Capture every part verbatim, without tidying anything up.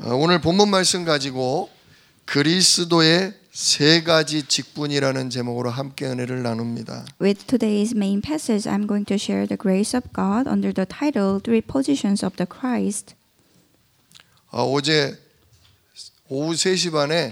어, 오늘 본문 말씀 가지고 그리스도의 세 가지 직분이라는 제목으로 함께 은혜를 나눕니다. With today's main passage, I'm going to share the grace of God under the title Three Positions of the Christ. 어, 어제 오후 세 시 반에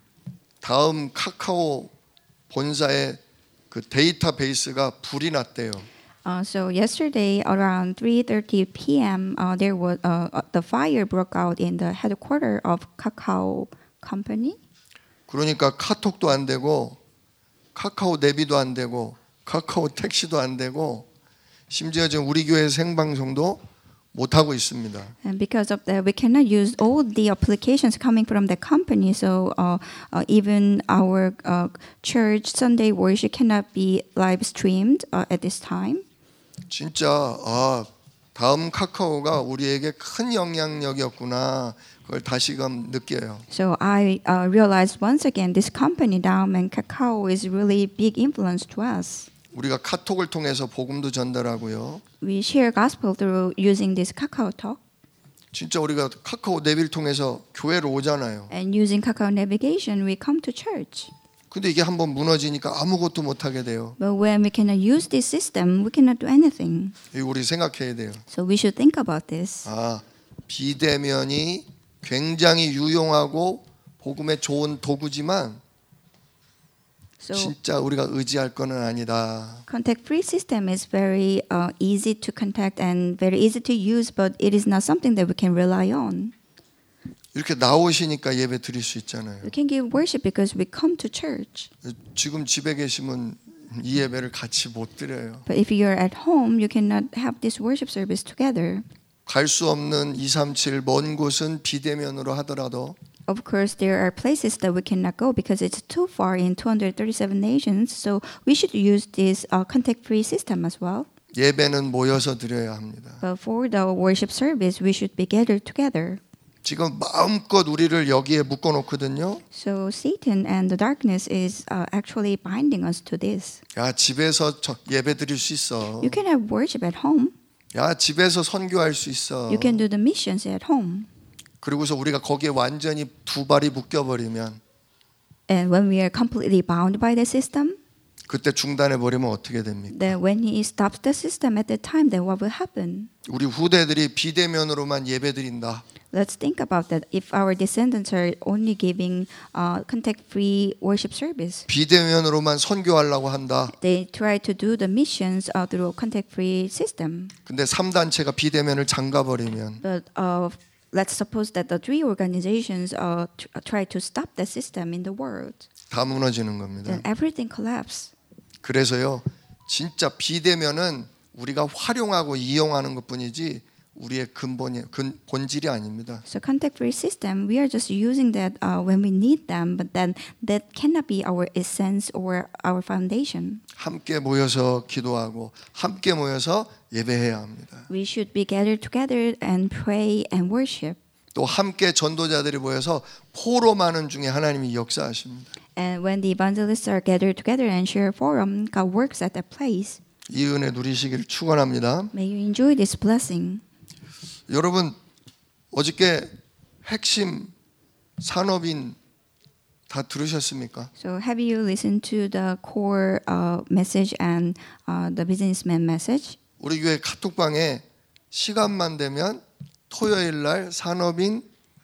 다음 카카오 본사의 그 데이터베이스가 불이 났대요. Uh, so yesterday around three thirty p.m. Uh, there was uh, uh, the fire broke out in the headquarters of Kakao company. 그러니까 카톡도 안 되고 카카오 내비도 안 되고 카카오 택시도 안 되고 심지어 지금 우리 교회 생방송도 못 하고 있습니다. And because of that, we cannot use all the applications coming from the company. So uh, uh, even our uh, church Sunday worship cannot be live streamed uh, at this time. 진짜 아, 다음 카카오가 우리에게 큰 영향력이었구나. 그걸 다시금 느껴요. So I uh, realized once again this company Daum and Kakao is really big influence to us. 우리가 카톡을 통해서 복음도 전달하고요. We share gospel through using this Kakao Talk. 진짜 우리가 카카오 내비를 통해서 교회로 오잖아요. And using Kakao Navigation, we come to church. 근데 이게 한번 무너지니까 아무것도 못 하게 돼요. But when we cannot use this system, we cannot do anything. 이거 우리 생각해야 돼요. So we should think about this. 아, 비대면이 굉장히 유용하고 복음에 좋은 도구지만 So 진짜 우리가 의지할 거는 아니다. contact-free system is very uh, easy to contact and very easy to use, but it is not something that we can rely on. 이렇게 나오시니까 예배 드릴 수 있잖아요. We can give worship because we come to church. 지금 집에 계시면 이 예배를 같이 못 드려요. But if you are at home, you cannot have this worship service together. 갈 수 없는 이삼칠 먼 곳은 비대면으로 하더라도 Of course, there are places that we cannot go because it's too far in two hundred thirty-seven nations. So we should use this uh, contact-free system as well. 예배는 모여서 드려야 합니다. But for the worship service, we should be gathered together. 지금 마음껏 우리를 여기에 묶어 놓거든요. So Satan and the darkness is uh, actually binding us to this. 야, 집에서 저, 예배 드릴 수 있어. You can have worship at home. 야, 집에서 선교할 수 있어. You can do the missions at home. 그리고서 우리가 거기에 완전히 두 발이 묶여 버리면 And when we are completely bound by the system, 그때 중단해 버리면 어떻게 됩니까? then when he stops the system at the time, then what will happen? 우리 후대들이 비대면으로만 예배드린다. Let's think about that. If our descendants are only giving uh, contact-free worship service, 비대면으로만 선교하려고 한다. they try to do the missions uh, through a contact-free system. 근데 삼 단체가 비대면을 잠가 버리면 But uh, let's suppose that the three organizations uh, t- try to stop the system in the world, 다 무너지는 겁니다. then everything collapses. 그래서요, 진짜 비대면은 우리가 활용하고 이용하는 것뿐이지 우리의 근본이 근 본질이 아닙니다. So contact-free system, we are just using that uh, when we need them, but then that cannot be our essence or our foundation. 함께 모여서 기도하고 함께 모여서 예배해야 합니다. We should be gathered together and pray and worship. 또 함께 전도자들이 모여서 포럼하는 중에 하나님이 역사하십니다. And when the evangelists are gathered together and share forum, God works at that place. 이 은혜 누리시기를 축원합니다. May you enjoy this blessing. 여러분 어저께 핵심 산업인 다 들으셨습니까? So have you listened to the core uh, message and uh, the businessman message? 우리 교회 카톡방에 시간만 되면 토요일 날 산업인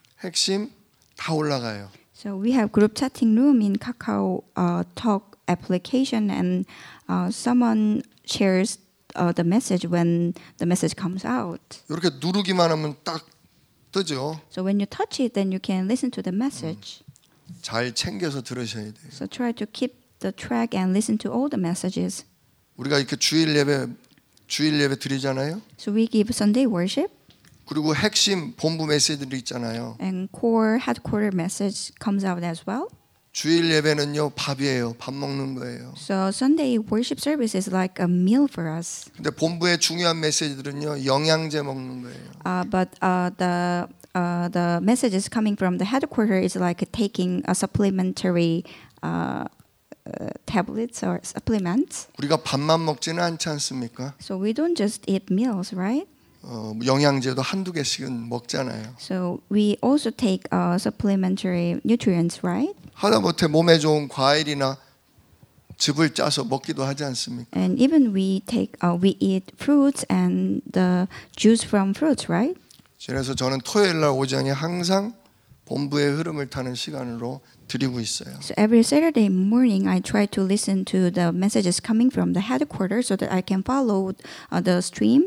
핵심 다 올라가요. So we have group chatting room in Kakao uh, Talk application, and uh, someone shares uh, the message when the message comes out. 이렇게 누르기만 하면 딱 뜨죠. So when you touch it, then you can listen to the message. 잘 챙겨서 들으셔야 돼요. So try to keep the track and listen to all the messages. 우리가 이렇게 주일 예배 주일 예배 드리잖아요. So we give Sunday worship, 그리고 핵심 본부 메시지들이 있잖아요. and core headquarter message comes out as well. 주일 예배는요 밥이에요. 밥 먹는 거예요. So Sunday worship service is like a meal for us. 근데 본부의 중요한 메시지들은요 영양제 먹는 거예요. Uh, but uh, the uh, the messages coming from the headquarter is like taking a supplementary uh, uh, tablets or supplements. 우리가 밥만 먹지는 않지 않습니까? So we don't just eat meals, right? 어, 영양제도 한두 개씩은 먹잖아요. So we also take uh, supplementary nutrients, right? 하다못해 몸에 좋은 과일이나 즙을 짜서 먹기도 하지 않습니까? And even we take, uh, we eat fruits and the juice from fruits, right? 그래서 저는 토요일 날 오전이 항상 본부의 흐름을 타는 시간으로 드리고 있어요. So every Saturday morning, I try to listen to the messages coming from the headquarters so that I can follow uh, the stream.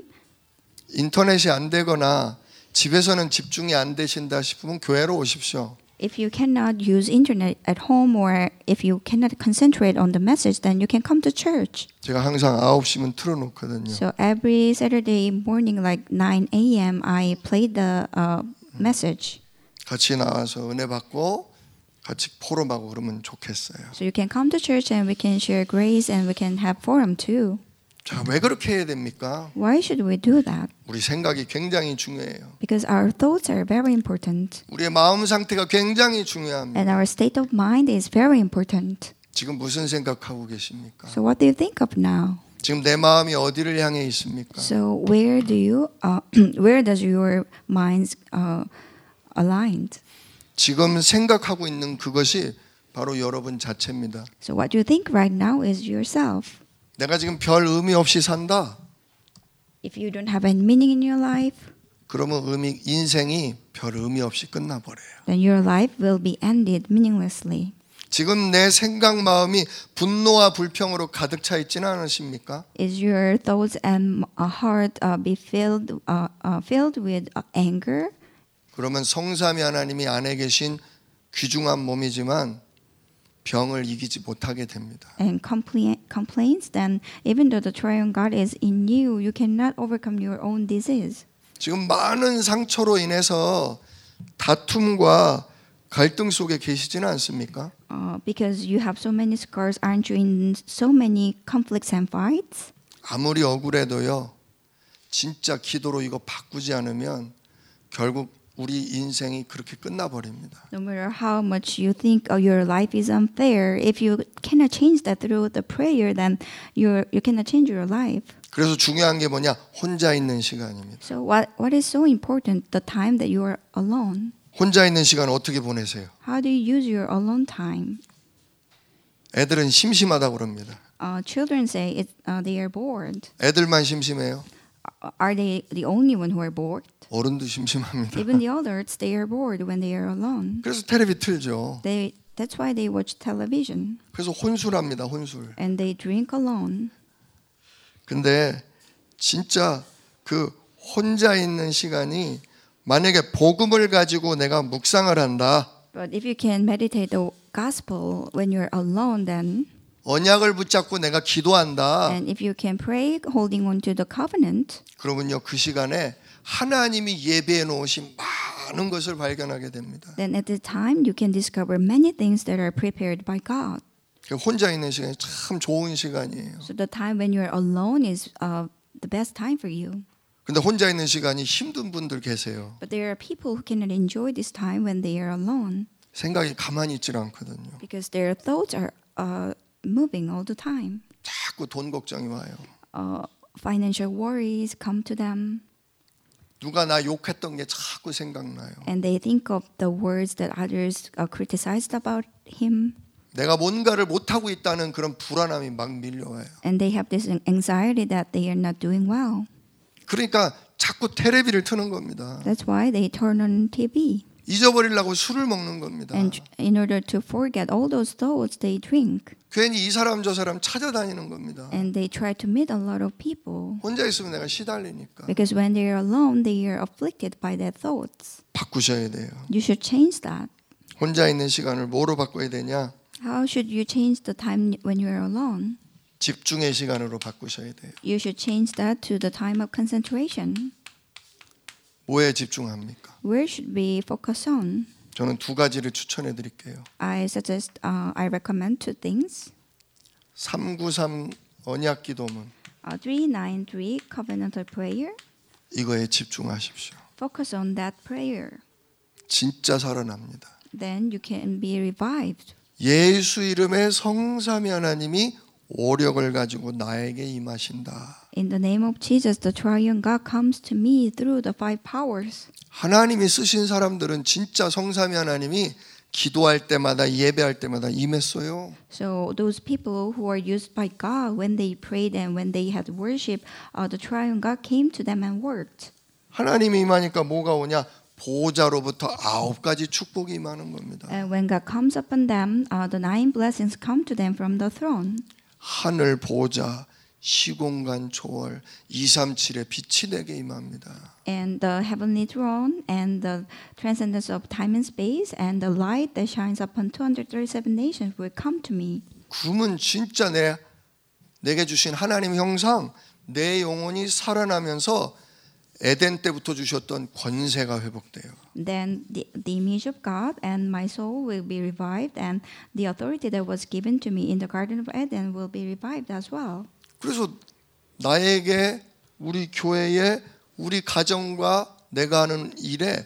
인터넷이 안 되거나 집에서는 집중이 안 되신다 싶으면 교회로 오십시오. If you cannot use internet at home or if you cannot concentrate on the message, then you can come to church. 제가 항상 아홉 시면 틀어놓거든요. So every Saturday morning, like nine a.m., I play the uh, message. 같이 나와서 은혜 받고 같이 포럼하고 그러면 좋겠어요. So you can come to church and we can share grace and we can have forum too. 자, 왜 그렇게 해야 됩니까? Why should we do that? 우리 생각이 굉장히 중요해요. Because our thoughts are very important 우리의 마음 상태가 굉장히 중요합니다. and our state of mind is very important. 지금 무슨 생각하고 계십니까? So what do you think of now? 지금 내 마음이 어디를 향해 있습니까? So where do you, uh, where does your mind uh, aligned? 지금 생각하고 있는 그것이 바로 여러분 자체입니다. So what you think right now is yourself. 내가 지금 별 의미 없이 산다. If you don't have any meaning in your life, 그러면 의미 인생이 별 의미 없이 끝나버려요. then your life will be ended meaninglessly. 지금 내 생각 마음이 분노와 불평으로 가득 차 있지는 않으십니까? Is your thoughts and uh, heart uh, be filled uh, uh, filled with uh, anger? 그러면 성삼위 하나님이 안에 계신 귀중한 몸이지만 병을 이기지 못하게 됩니다. And compla- complaints, then even though the triune God is in you, you cannot overcome your own disease. 지금 많은 상처로 인해서 다툼과 갈등 속에 계시지는 않습니까? Uh, because you have so many scars, aren't you in so many conflicts and fights? 아무리 억울해도요. 진짜 기도로 이거 바꾸지 않으면 결국 우리 인생이 그렇게 끝나버립니다. No matter how much you think oh, your life is unfair, if you cannot change that through the prayer, then you you cannot change your life. 그래서 중요한 게 뭐냐? 혼자 있는 시간입니다. So what what is so important? The time that you are alone. 혼자 있는 시간 어떻게 보내세요? How do you use your alone time? 애들은 심심하다고 그럽니다. Uh, children say it, uh, they are bored. 애들만 심심해요? Are they the only one who are bored? 어른도 심심합니다. Even the adults, they are bored when they are alone. 그래서 텔레비 틀죠. They that's why they watch television 그래서 혼술합니다. 혼술. and they drink alone. 근데 진짜 그 혼자 있는 시간이 만약에 복음을 가지고 내가 묵상을 한다. But if you can meditate the gospel when you're alone, then 언약을 붙잡고 내가 기도한다. and if you can pray holding on to the covenant, 그러면요 그 시간에 하나님이 예배해 놓으신 많은 것을 발견하게 됩니다. then at the time you can discover many things that are prepared by God. 혼자 있는 시간이 참 좋은 시간이에요. So the time when you're alone is uh, the best time for you. 근데 혼자 있는 시간이 힘든 분들 계세요. But there are people who cannot enjoy this time when they are alone 생각이 가만히 있질 않거든요. because their thoughts are uh, moving all the time. 자꾸 돈 걱정이 와요. Uh, financial worries come to them. 누가 나 욕했던 게 자꾸 생각나요. And they think of the words that others uh, criticized about him. 내가 뭔가를 못하고 있다는 그런 불안함이 막 밀려와요. And they have this anxiety that they are not doing well. 그러니까 자꾸 텔레비를 트는 겁니다. That's why they turn on T V. 잊어버리려고 술을 먹는 겁니다. And in order to forget all those thoughts, they drink. 괜히 이 사람 저 사람 찾아다니는 겁니다. And they try to meet a lot of people. 혼자 있으면 내가 시달리니까. Because when they are alone, they are afflicted by their thoughts. 바꾸셔야 돼요. You should change that. 혼자 있는 시간을 뭐로 바꿔야 되냐? How should you change the time when you are alone? 집중의 시간으로 바꾸셔야 돼요. You should change that to the time of concentration. 뭐에 집중합니까? Where should we focus on? 저는 두 가지를 추천해 드릴게요. I suggest, uh, I recommend two things. 삼구삼 언약 기도문 Uh, three ninety-three covenantal prayer. 이거에 집중하십시오. Focus on that prayer. 진짜 살아납니다. Then you can be revived. 예수 이름의 성삼위 하나님이 오력을 가지고 나에게 임하신다. In the name of Jesus, the triune God comes to me through the five powers. 하나님이 쓰신 사람들은 진짜 성삼위 하나님이 기도할 때마다 예배할 때마다 임했어요. So those people who are used by God, when they prayed and when they had worship, uh, the triune God came to them and worked. 하나님이 임하니까 뭐가 오냐? 보좌로부터 아홉 가지 축복이 임하는 겁니다. And when God comes upon them, uh, the nine blessings come to them from the throne. 하늘 보좌, 시공간 초월, 이백삼십칠의 빛이 내게 임합니다. And the heavenly throne and the transcendence of time and space and the light that shines upon two hundred thirty-seven nations will come to me. 그러면 진짜 내 내게 주신 하나님 형상, 내 영혼이 살아나면서 에덴 때부터 주셨던 권세가 회복돼요. Then the, the image of God and my soul will be revived, and the authority that was given to me in the Garden of Eden will be revived as well. 그래서 나에게 우리 교회에 우리 가정과 내가 하는 일에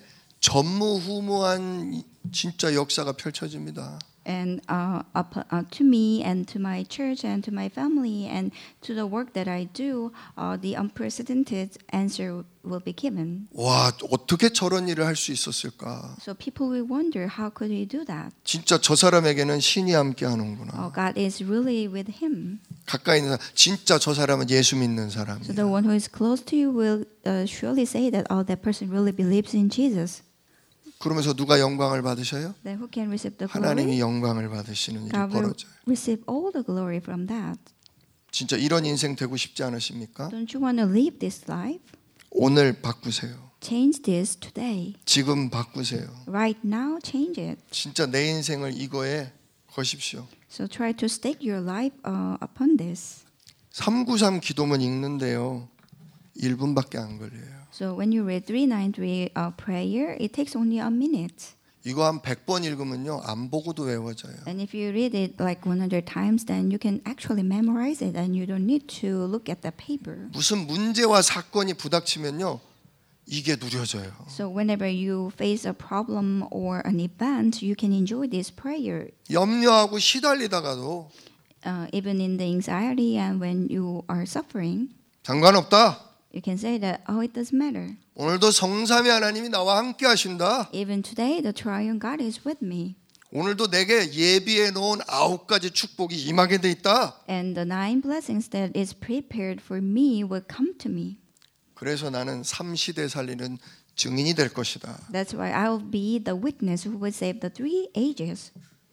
전무후무한 진짜 역사가 펼쳐집니다. And uh, up, uh, to me and to my church and to my family and to the work that I do, uh, the unprecedented answer will be given. 와, 어떻게 저런 일을 할 수 있었을까? So people will wonder, how could he do that? 진짜 저 사람에게는 신이 함께 하는구나. Oh, God is really with him. 가까이 있는 사람, 진짜 저 사람은 예수 믿는 So 사람이야. the one who is close to you will uh, surely say that, oh, that person really believes in Jesus. 그러면서 누가 영광을 받으셔요? Then who can receive the 하나님이 glory? 영광을 받으시는 일이 God will 벌어져요. receive all the glory from that. 진짜 이런 인생 되고 싶지 않으십니까? Don't you want to live this life? 오늘 바꾸세요. Change this today. 지금 바꾸세요. Right now, change it. 진짜 내 인생을 이거에 거십시오. So try to stake your life uh, upon this. 삼구삼 기도문 읽는데요. 일 분밖에 안 걸려요. So when you read three ninety-three uh, prayer, it takes only a minute. 이거 한 백 번 읽으면요. 안 보고도 외워져요. And if you read it like one hundred times, then you can actually memorize it and you don't need to look at the paper. 무슨 문제와 사건이 부닥치면요. 이게 누려져요. So whenever you face a problem or an event, you can enjoy this prayer. 염려하고 시달리다가도 Uh, even in the anxiety and when you are suffering, 상관없다. you can say that, oh, it doesn't matter. 오늘도 성삼위 하나님이 나와 함께 하신다. Even today, the triune God is with me. 오늘도 내게 예비해 놓은 아홉 가지 축복이 임하게 돼 있다. And the nine blessings that is prepared for me will come to me. 그래서 나는 삼시대 살리는 증인이 될 것이다. That's why I will be the witness who will save the three ages.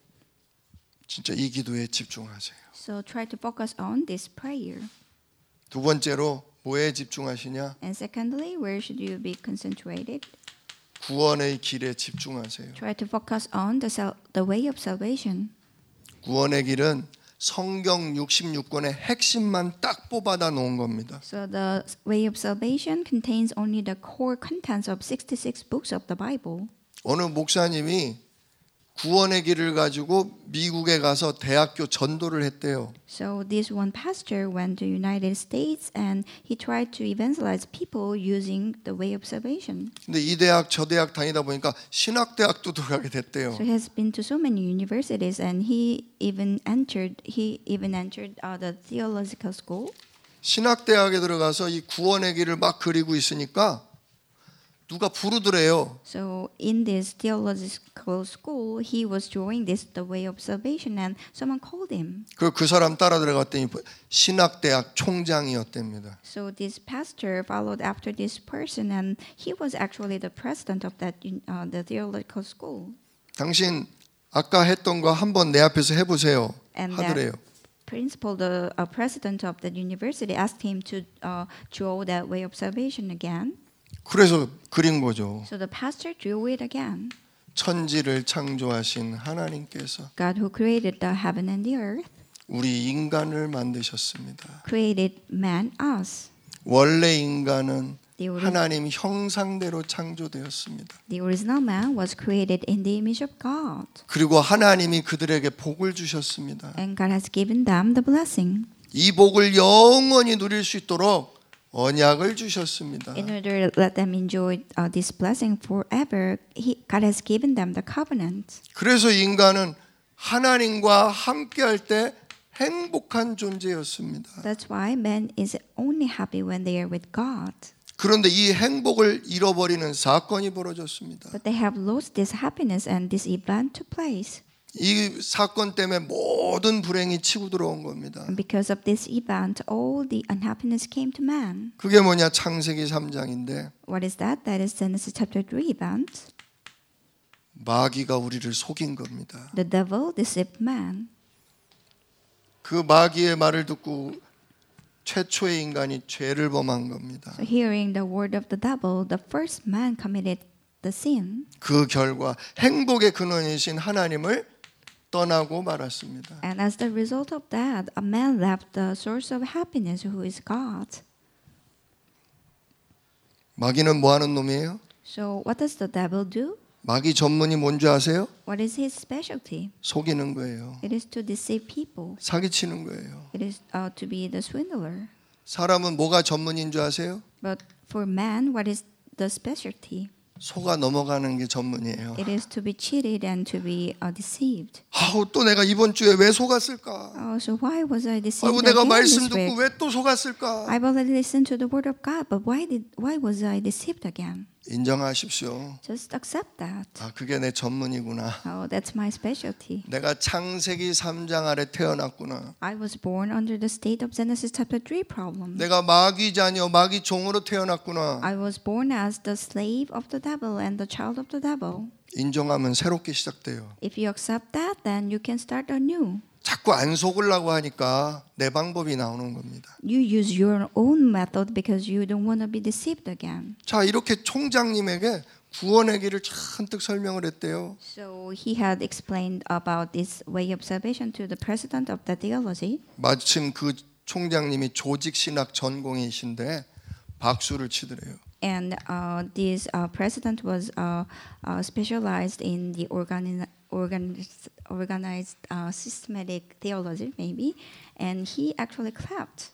진짜 이 기도에 집중하세요. So try to focus on this prayer. 두 번째로 뭐에 집중하시냐? And secondly, where should you be concentrated? 구원의 길에 집중하세요. Try to focus on the sal- the way of salvation. 구원의 길은 성경 육십육 권의 핵심만 딱 뽑아다 놓은 겁니다. So the way of salvation contains only the core contents of sixty-six books of the Bible. 어느 목사님이 구원의 길을 가지고 미국에 가서 대학교 전도를 했대요. So this one pastor went to United States and he tried to evangelize people using the way of salvation. 근데 이 대학 저 대학 다니다 보니까 신학대학도 들어가게 됐대요. So he has been to so many universities and he even entered he even entered uh, the theological school. 신학대학에 들어가서 이 구원의 길을 막 그리고 있으니까 누가 부르더래요. So in this theological school, he was drawing this the way of salvation, and someone called him. 그 그 사람 따라 들어갔더니 신학대학 총장이었답니다. So this pastor followed after this person, and he was actually the president of that uh, the theological school. 당신 아까 했던 거 한번 내 앞에서 해보세요. And 하더래요. that principal, the uh, president of the university, asked him to uh, draw that way of salvation again. 그래서 그린 거죠. So the pastor drew it again. 천지를 창조하신 하나님께서 God who created the heaven and the earth 우리 인간을 만드셨습니다. created man, us. 원래 인간은 The, ori- 하나님 형상대로 창조되었습니다. the original man was created in the image of God. 그리고 하나님이 그들에게 복을 주셨습니다. And God has given them the blessing. 이 복을 영원히 누릴 수 있도록 언약을 주셨습니다. In order to let them enjoy uh, this blessing forever, he, God has given them the covenant. 그래서 인간은 하나님과 함께할 때 행복한 존재였습니다. That's why man is only happy when they are with God. 그런데 이 행복을 잃어버리는 사건이 벌어졌습니다. But they have lost this happiness and this event took place. 이 사건 때문에 모든 불행이 치고 들어온 겁니다. And because of this event, all the unhappiness came to man. 그게 뭐냐? 창세기 삼 장인데 What is that? That is Genesis chapter three event. 마귀가 우리를 속인 겁니다. The devil deceived man. 그 마귀의 말을 듣고 최초의 인간이 죄를 범한 겁니다. So hearing the word of the devil, the first man committed the sin. 그 결과 행복의 근원이신 하나님을 떠나고 말았습니다. And as the result of that, a man left the source of happiness, who is God. 마귀는 뭐 하는 놈이에요? So what does the devil do? 마귀 전문이 뭔지 아세요? What is his specialty? 속이는 거예요. It is to deceive people. 사기치는 거예요. It is uh, to be the swindler. 사람은 뭐가 전문인 줄 아세요? But for man, what is the specialty? 속아 넘어가는 게 전문이에요. It is to be cheated and to be uh, deceived. 아우 또 내가 이번 주에 왜 속았을까? Oh, so why was I deceived 아이고 내가 again 말씀 this week? 듣고 왜 또 속았을까? I've already listened to the word of God, but why did why was I deceived again? 인정하십시오. Just accept that. 아 그게 내 전문이구나. Oh, that's my specialty. 내가 창세기 삼 장 아래 태어났구나. I was born under the state of Genesis chapter three problem. 내가 마귀 자녀, 마귀 종으로 태어났구나. I was born as the slave of the devil and the child of the devil. 인정하면 새롭게 시작돼요. If you accept that, then you can start anew. 자꾸 안 속으려고 하니까 내 방법이 나오는 겁니다. You use your own method because you don't want to be deceived again. 자, 이렇게 총장님에게 구원의 길을 잔뜩 설명을 했대요. So he had explained about this way of salvation to the president of the theology. 마침 그 총장님이 조직신학 전공이신데 박수를 치더래요. And uh, this uh, president was uh, uh, specialized in the organi- organized, organized uh, systematic theology, maybe, and he actually clapped.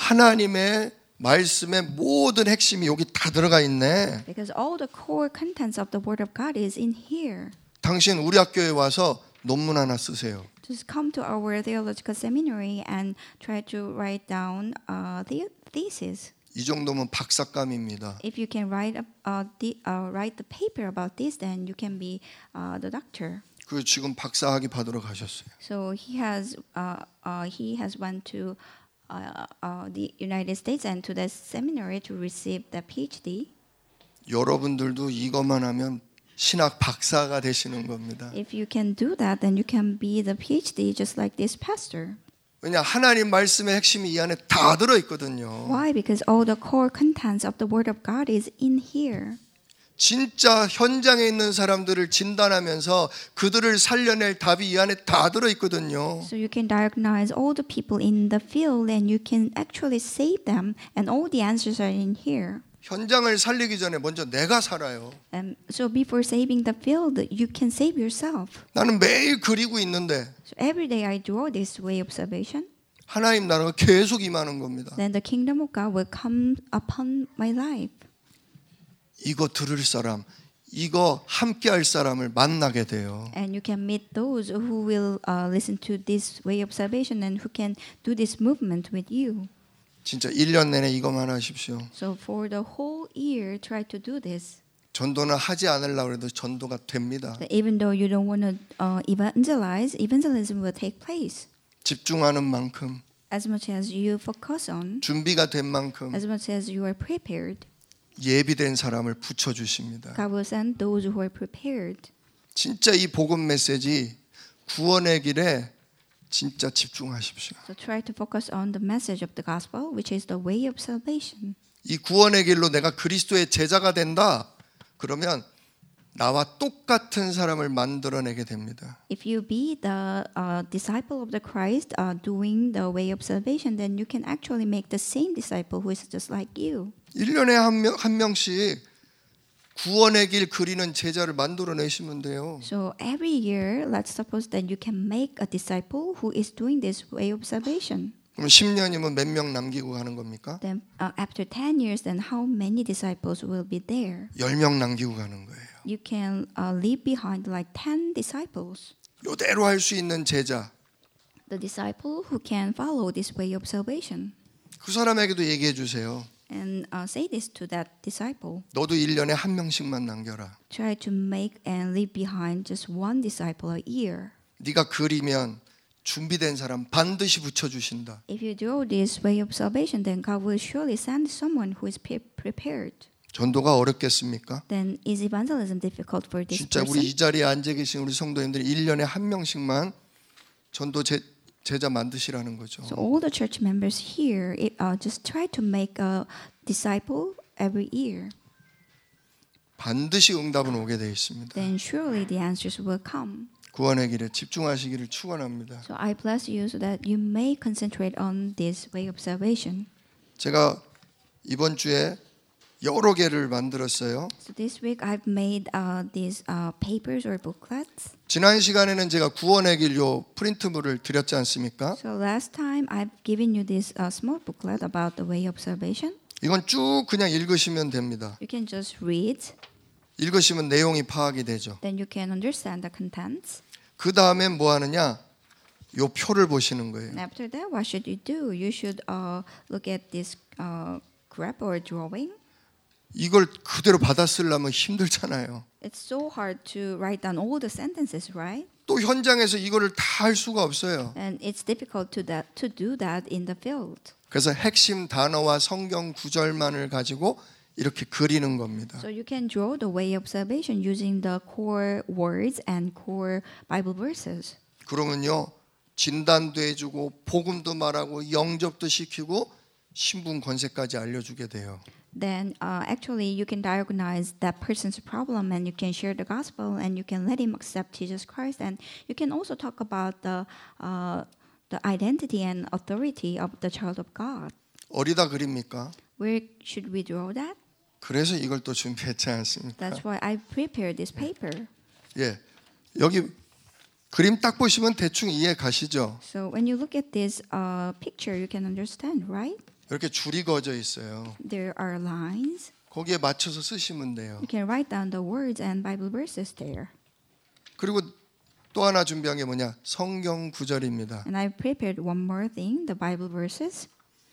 하나님의 말씀의 모든 핵심이 여기 다 들어가 있네. Because all the core contents of the Word of God is in here. 당신 우리 학교에 와서 논문 하나 쓰세요. Just come to our theological seminary and try to write down uh, the thesis. 이 정도면 박사감입니다. If you can write a, uh, the, uh, write the paper about this, then you can be uh, the doctor. 그 지금 박사학위 받으러 가셨어요. So he has uh, uh, he has went to uh, uh, the United States and to the seminary to receive the PhD. 여러분들도 이것만 하면 신학 박사가 되시는 겁니다. If you can do that, then you can be the PhD just like this pastor. 왜냐 하나님 말씀의 핵심이 이 안에 다 들어 있거든요. Why? Because all the core contents of the Word of God is in here. 진짜 현장에 있는 사람들을 진단하면서 그들을 살려낼 답이 이 안에 다 들어 있거든요. So you can diagnose all the people in the field and you can actually save them, and all the answers are in here. 현장을 살리기 전에 먼저 내가 살아요. Um, so before saving the field, you can save yourself. 나는 매일 그리고 있는데 So every day I draw this way of salvation. 하나님 나라가 계속 임하는 겁니다. Then the kingdom of God will come upon my life. 이거 들을 사람, 이거 함께 할 사람을 만나게 돼요. And you can meet those who will uh, listen to this way of salvation and who can do this movement with you. 진짜 일 년 내내 이것만 하십시오. So for the whole year, try to do this. 전도는 하지 않으려고 해도 전도가 됩니다. That even though you don't want to uh, evangelize, evangelism will take place. 집중하는 만큼, As much as you focus on, 준비가 된 만큼 as much as you are prepared, 예비된 사람을 붙여주십니다. God will send those who are prepared. 진짜 이 복음 메시지 구원의 길에 진짜 집중하십시오. So try to focus on the message of the gospel, which is the way of salvation. 이 구원의 길로 내가 그리스도의 제자가 된다. 그러면 나와 똑같은 사람을 만들어내게 됩니다. If you be the uh, disciple of the Christ uh, doing the way of salvation, then you can actually make the same disciple who is just like you. 일 년에 한, 명, 한 명씩 구원의 길 그리는 제자를 만들어내시면 돼요. So every year, let's suppose that you can make a disciple who is doing this way of salvation. 그럼 십 년이면 몇 명 남기고 가는 겁니까? Then uh, after ten years, then how many disciples will be there? 열 명 남기고 가는 거예요. You can uh, leave behind like ten disciples. 이대로 할 수 있는 제자 The disciple who can follow this way of salvation. 그 사람에게도 얘기해 주세요. And uh, say this to that disciple. 너도 일 년에 한 명씩만 남겨라. Try to make and leave behind just one disciple a year. 네가 그리면 준비된 사람 반드시 붙여주신다. If you draw this way of salvation, then God will surely send someone who is pre- prepared. 전도가 어렵겠습니까? Then is evangelism difficult for this 진짜 person? 우리 이 자리에 앉아 계신 우리 성도님들이 일 년에 한 명씩만 전도 제, 제자 만드시라는 거죠. So all the church members here, it, uh, just try to make a disciple every year. 반드시 응답은 오게 되어 있습니다. Then surely the answers will come. 구원의 길에 집중하시기를 축원합니다. So I bless you so that you may concentrate on this way of salvation. 제가 이번 주에 여러 개를 만들었어요. So this week I've made uh, these uh, papers or booklets. 지난 시간에는 제가 구원의 길 요 프린트물을 드렸지 않습니까? So last time I've given you this uh, small booklet about the way of salvation. 이건 쭉 그냥 읽으시면 됩니다. You can just read, 읽으시면 내용이 파악이 되죠. then you can understand the contents. 그 다음엔 뭐 하느냐? 요 표를 보시는 거예요. And after that, what should you do? You should uh, look at this uh, graph or drawing. 이걸 그대로 받아 쓰려면 힘들잖아요. It's so hard to write down all the sentences, right? 또 현장에서 이거를 다 할 수가 없어요. And it's difficult to that to do that in the field. 그래서 핵심 단어와 성경 구절만을 가지고 이렇게 그리는 겁니다. So you can draw the way of salvation using the core words and core Bible verses. 그러면요 진단도 해주고 복음도 말하고 영접도 시키고 신분 권세까지 알려주게 돼요. Then uh, actually you can diagnose that person's problem and you can share the gospel and you can let him accept Jesus Christ and you can also talk about the uh, the identity and authority of the child of God. 어디다 그립니까? Where should we draw that? 그래서 이걸 또 준비했지 않습니까? That's why I prepared this paper. 예, 여기 그림 딱 보시면 대충 이해 가시죠? So when you look at this uh, picture, you can understand, right? 이렇게 줄이 그어져 있어요. There are lines. 거기에 맞춰서 쓰시면 돼요. You can write down the words and Bible verses there. 그리고 또 하나 준비한 게 뭐냐? 성경 구절입니다. And I prepared one more thing, the Bible verses.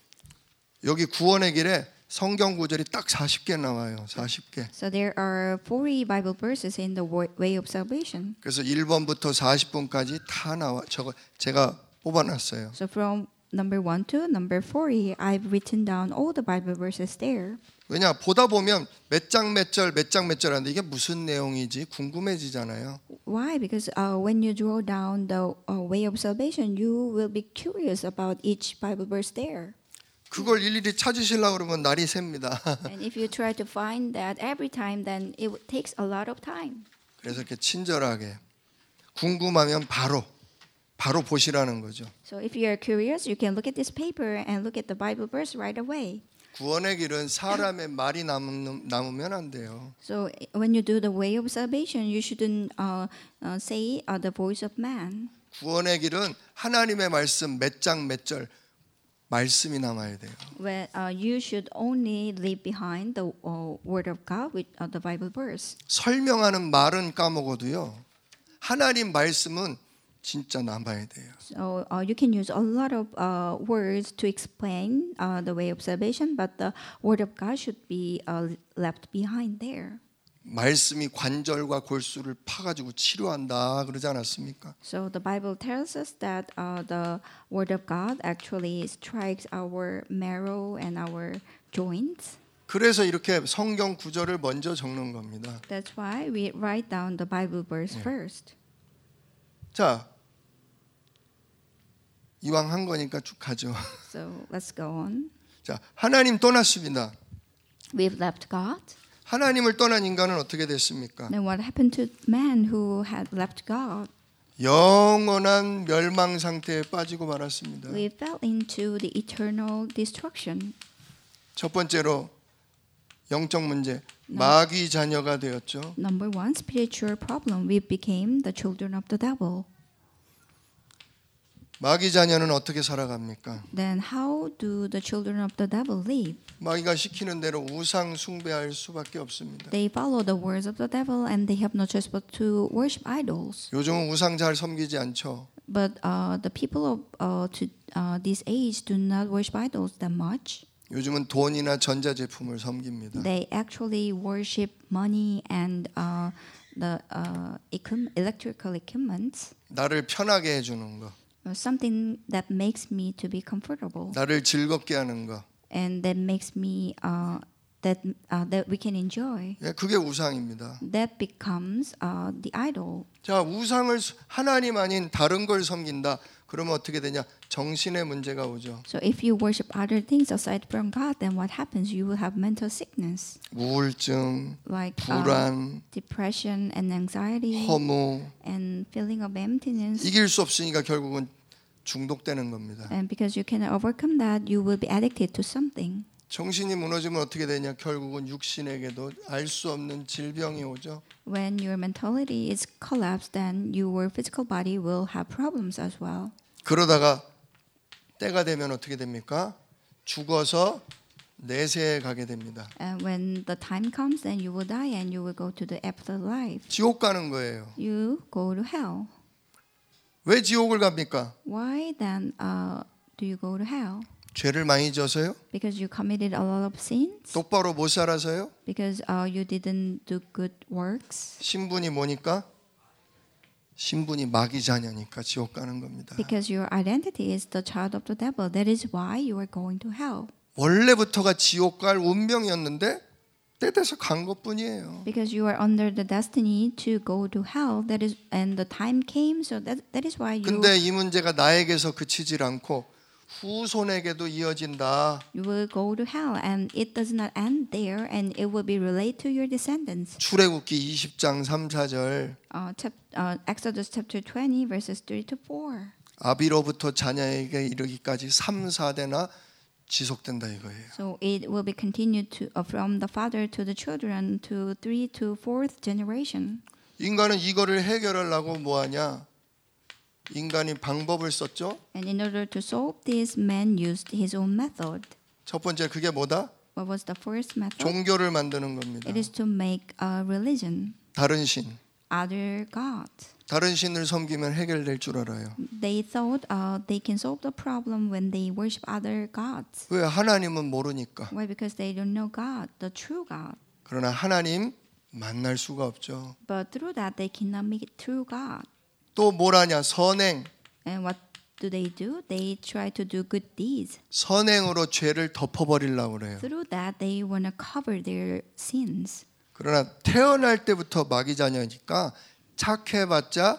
여기 구원의 길에 성경 구절이 딱 사십 개 나와요. 사십 개. So there are forty Bible verses in the wo- way of salvation. 그래서 일 번부터 사십 번까지 다 나와. 저거 제가 뽑아놨어요. So from number one to number forty, I've written down all the Bible verses there. 왜냐 보다 보면 몇 장 몇 절 몇 장 몇 절 하는데 이게 무슨 내용이지 궁금해지잖아요. Why? Because uh, when you draw down the uh, way of salvation, you will be curious about each Bible verse there. 그걸 일일이 찾으시려고 그러면 날이 셉니다. And if you try to find that every time, then it takes a lot of time. 그래서 이렇게 친절하게 궁금하면 바로 바로 보시라는 거죠. So if you are curious, you can look at this paper and look at the Bible verse right away. 구원의 길은 사람의 말이 남으면, 남으면 안 돼요. So when you do the way of salvation, you shouldn't uh, uh, say uh, the voice of man. 구원의 길은 하나님의 말씀 몇 장 몇 절 말씀이 남아야 돼요. When uh, you should only leave behind the uh, word of God with uh, the Bible verse. 설명하는 말은 까먹어도요. 하나님 말씀은 진짜 남아야 돼요. So uh, you can use a lot of uh, words to explain uh, the way of salvation, but the word of God should be uh, left behind there. 말씀이 관절과 골수를 파가지고 치료한다 그러지 않았습니까? So the Bible tells us that uh, the word of God actually strikes our marrow and our joints. 그래서 이렇게 성경 구절을 먼저 적는 겁니다. That's why we write down the Bible verse first. 자, 이왕 한 거니까 쭉 가죠. So let's go on. 자, 하나님 떠났습니다. We've left God. 하나님을 떠난 인간은 어떻게 됐습니까? Then what happened to man who had left God? 영원한 멸망 상태에 빠지고 말았습니다. We fell into the eternal destruction. 첫 번째로 영적 문제, 마귀 자녀가 되었죠. Number one, spiritual problem. We became the children of the devil. 마귀 자녀는 어떻게 살아갑니까? Then how do the children of the devil live? 마귀가 시키는 대로 우상 숭배할 수밖에 없습니다. They follow the words of the devil and they have no choice but to worship idols. 요즘은 우상 잘 섬기지 않죠. But uh, the people of uh, to uh, this age do not worship idols that much. 요즘은 돈이나 전자제품을 섬깁니다. They actually worship money and uh, the uh, equip- electrical equipment, 나를 편하게 해주는 거, uh, something that makes me to be comfortable 나를 즐겁게 하는 거. and that makes me uh, that uh, that we can enjoy. 예, 그게 우상입니다. That becomes uh, the idol. 자, 우상을 수- 하나님 아닌 다른 걸 섬긴다. 그러면 어떻게 되냐? 정신의 문제가 오죠. So if you worship other things aside from God, then what happens? You will have mental sickness 우울증, like uh, 불안, depression and anxiety 허무. and feeling of emptiness. 이길 수 없으니까 결국은 중독되는 겁니다. And because you cannot overcome that, you will be addicted to something. 정신이 무너지면 어떻게 되냐? 결국은 육신에게도 알 수 없는 질병이 오죠. When your mentality is collapsed, then your physical body will have problems as well. 그러다가 때가 되면 어떻게 됩니까? 죽어서 내세에 가게 됩니다. And when the time comes, then you will die and you will go to the afterlife. 지옥 가는 거예요. You go to hell. 왜 지옥을 갑니까? Why then uh, do you go to hell? 죄를 많이 져서요? Because you committed a lot of sins? 똑바로 못 살아서요? Because uh, you didn't do good works? 신분이 뭐니까? 신분이 마귀 자녀니까 지옥 가는 겁니다. Because your identity is the child of the devil. That is why you are going to hell. 원래부터가 지옥 갈 운명이었는데 때 돼서 간 것뿐이에요. Because you are under the destiny to go to hell. That is, and the time came, so that that is why you 근데 이 문제가 나에게서 그치질 않고 후손에게도 이어진다. you will go to hell, and it does not end there, and it will be relayed to your descendants. 출애굽기 이십 장 삼, 사 절 Uh, chap, uh, Exodus chapter twenty, verses three to four. 아비로부터 자녀에게 이르기까지 삼, 사 대나 지속된다 이거예요. So it will be continued to uh, from the father to the children to three to fourth generation. 인간은 이거를 해결하려고 뭐하냐? 인간이 방법을 썼죠. And in order to solve this, man used his own method. 첫 번째 그게 뭐다? What was the first method? 종교를 만드는 겁니다. It is to make a religion, 다른 신. other god. 다른 신을 섬기면 해결될 줄 알아요. They thought uh, they can solve the problem when they worship other gods. 왜? 하나님은 모르니까. Why? Because they don't know God, the true God. 그러나 하나님 만날 수가 없죠. But through that, they cannot meet true God. 또 뭐라냐? 선행. And what do they do? They try to do good deeds. 선행으로 죄를 덮어버리려고 그래요. Through that, they want to cover their sins. 그러나 태어날 때부터 마귀 자녀니까 착해봤자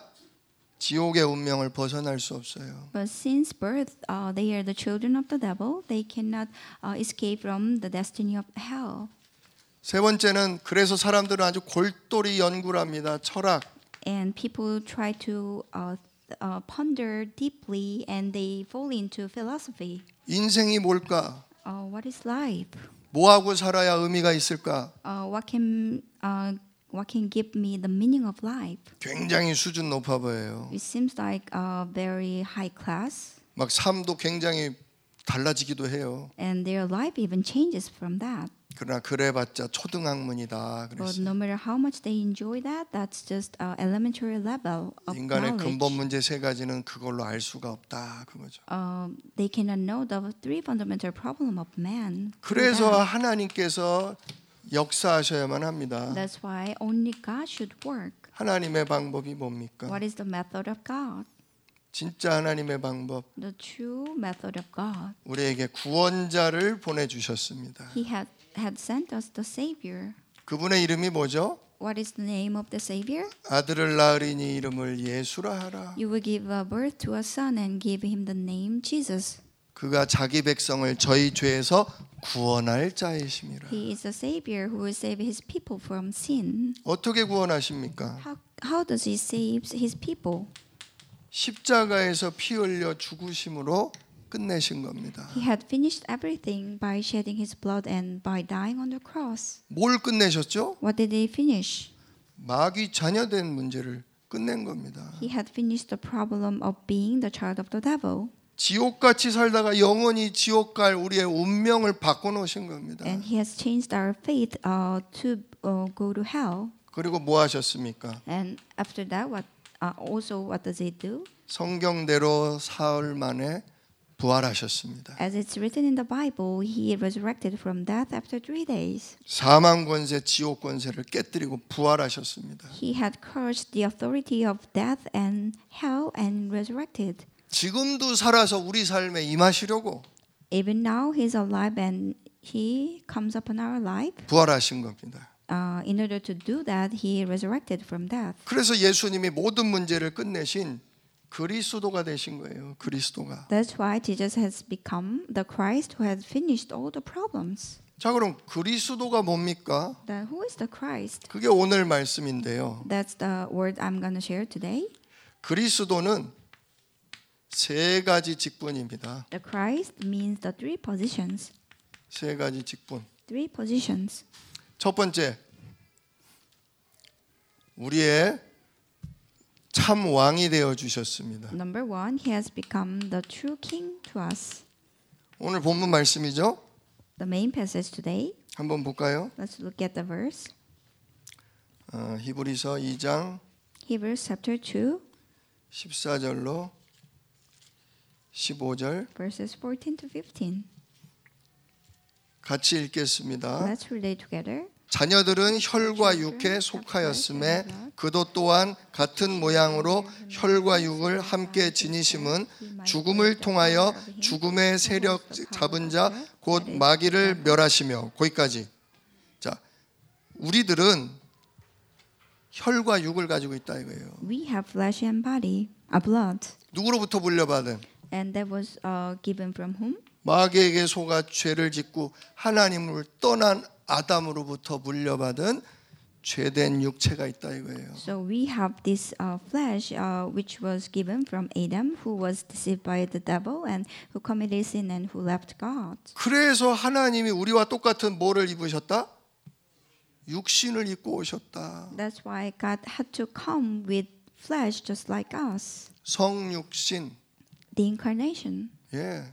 지옥의 운명을 벗어날 수 없어요. But since birth, uh, they are the children of the devil. They cannot uh, escape from the destiny of hell. 세 번째는 그래서 사람들은 아주 골똘히 연구를 합니다. 철학. And people try to uh, uh, ponder deeply, and they fall into philosophy. 인생이 뭘까? Uh, what is life? 뭐하고 살아야 의미가 있을까? Uh, what can uh, what can give me the meaning of life? 굉장히 수준 높아 보여요. It seems like a very high class, 막 삶도 굉장히 달라지기도 해요. and their life even changes from that. 그러나 그래봤자 초등학문이다 But 그랬어요. no matter how much they enjoy that, that's just uh, elementary level of 인간의 근본 knowledge. 문제 세 가지는 그걸로 알 수가 없다 그거죠. Uh, they cannot know the three fundamental problem of man. through 그래서 that. 하나님께서 역사하셔야만 합니다. That's why only God should work. 하나님의 방법이 뭡니까? What is the method of God? 진짜 하나님의 방법, The true method of God. 우리에게 구원자를 보내주셨습니다. He had, had sent us the Savior. 그분의 이름이 뭐죠? What is the name of the Savior? 아들을 낳으리니 이름을 예수라 하라. You will give a birth to a son and give him the name Jesus. 그가 자기 백성을 저희 죄에서 구원할 자이심이라. He is the Savior who will save his people from sin. 어떻게 구원하십니까? How, how does he save his people? 십자가에서 피 흘려 죽으심으로 끝내신 겁니다. He had finished everything by shedding his blood and by dying on the cross. 뭘 끝내셨죠? What did he finish? 마귀 자녀된 문제를 끝낸 겁니다. He had finished the problem of being the child of the devil. 지옥같이 살다가 영원히 지옥 갈 우리의 운명을 바꿔놓으신 겁니다. And he has changed our fate uh, to uh, go to hell. 그리고 뭐 하셨습니까? And after that, what uh, also what does he do? 성경대로 사흘 만에 부활하셨습니다. As it's written in the Bible, he resurrected from death after three days. 사망 권세, 지옥 권세를 깨뜨리고 부활하셨습니다. He had cursed the authority of death and hell and resurrected. 지금도 살아서 우리 삶에 임하시려고 Even now, he's alive and he comes upon our life. 부활하신 겁니다. Uh, in order to do that, he resurrected from death. 그래서 예수님이 모든 문제를 끝내신 그리스도가 되신 거예요. 그리스도가. That's why Jesus has become the Christ who has finished all the problems. 자, 그럼 그리스도가 뭡니까? Then who is the Christ? 그게 오늘 말씀인데요. That's the word I'm going to share today. 그리스도는 세 가지 직분입니다. The Christ means the three positions. 세 가지 직분. Three positions. 첫 번째, 우리의 참 왕이 되어 주셨습니다. Number one, he has become the true king to us. 오늘 본문 말씀이죠. The main passage today. 한번 볼까요? Let's look at the verse. 어, 히브리서 이 장 Hebrews chapter two, 십사 절로 십오 절 verses fourteen to fifteen. 같이 읽겠습니다. Let's read it together. 자녀들은 혈과 육에 속하였음에 그도 또한 같은 모양으로 혈과 육을 함께 지니심은 죽음을 통하여 죽음의 세력 잡은 자 곧 마귀를 멸하시며 거기까지. 자, 우리들은 혈과 육을 가지고 있다 이거예요. We have flesh and body, a blood, 누구로부터 물려받은? and that was uh, given from whom? 마귀에게 속아 죄를 짓고 하나님을 떠난 아담으로부터 물려받은 죄된 육체가 있다 이거예요. So we have this uh, flesh uh, which was given from Adam, who was deceived by the devil and who committed sin and who left God. 그래서 하나님이 우리와 똑같은 뭐를 입으셨다? 육신을 입고 오셨다. That's why God had to come with flesh just like us. 성육신. The incarnation. 예.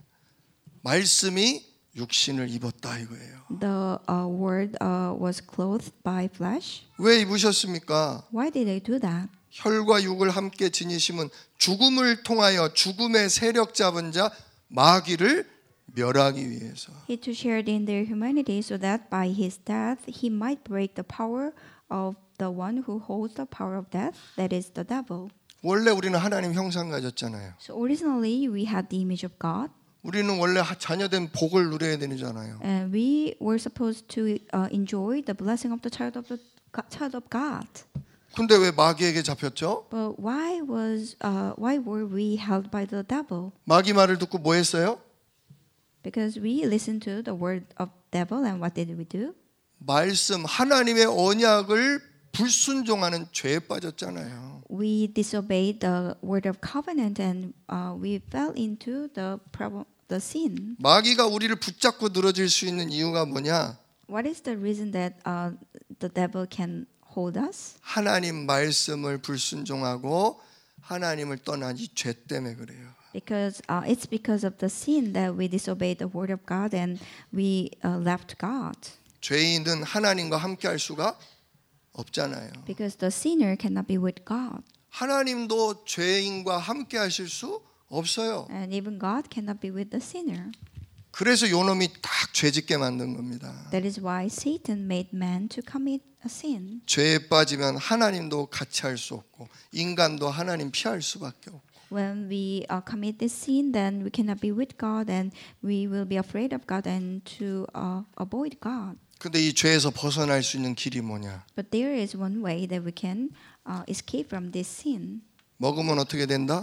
말씀이 육신을 입었다 이거예요. The uh, word uh, was clothed by flesh. 왜 입으셨습니까? Why did they do that? 혈과 육을 함께 지니심은 죽음을 통하여 죽음의 세력 잡은 자 마귀를 멸하기 위해서. He too shared in their humanity so that by his death he might break the power of the one who holds the power of death, that is the devil. 원래 우리는 하나님 형상 가졌잖아요. So originally we had the image of God. 우리는 원래 자녀된 복을 누려야 되잖아요. And we were supposed to uh, enjoy the blessing of the child of the child of God. 근데 왜 마귀에게 잡혔죠? But why was uh, why were we held by the devil? 마귀 말을 듣고 뭐 했어요? Because we listened to the word of devil, and what did we do? 말씀 하나님의 언약을 불순종하는 죄에 빠졌잖아요. We disobeyed the word of covenant, and uh, we fell into the problem, the sin. 마귀가 우리를 붙잡고 늘어질 수 있는 이유가 뭐냐? What is the reason that uh, the devil can hold us? 하나님 말씀을 불순종하고 하나님을 떠난 이 죄 때문에 그래요. Because uh, it's because of the sin that we disobeyed the word of God and we uh, left God. 죄인은 하나님과 함께할 수가 없잖아요. Because the sinner cannot be with God, 하나님도 죄인과 함께하실 수 없어요. and even God cannot be with the sinner. 그래서 요놈이 딱 죄짓게 만든 겁니다. That is why Satan made man to commit a sin. 죄에 빠지면 하나님도 같이 할 수 없고 인간도 하나님 피할 수밖에 없고. When we uh, commit this sin, then we cannot be with God, and we will be afraid of God and to uh, avoid God. 근데 이 죄에서 벗어날 수 있는 길이 뭐냐? But there is one way that we can uh, escape from this sin. 먹으면 어떻게 된다?